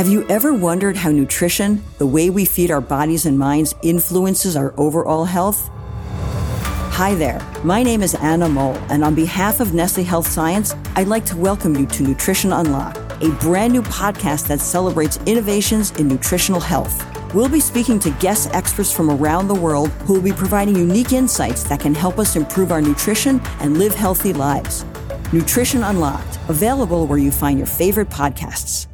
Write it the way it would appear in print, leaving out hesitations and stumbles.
Have you ever wondered how nutrition, the way we feed our bodies and minds, influences our overall health? Hi there, my name is Anna Mole, and on behalf of Nestle Health Science, I'd like to welcome you to Nutrition Unlocked, a brand new podcast that celebrates innovations in nutritional health. We'll be speaking to guest experts from around the world who will be providing unique insights that can help us improve our nutrition and live healthy lives. Nutrition Unlocked, available where you find your favorite podcasts.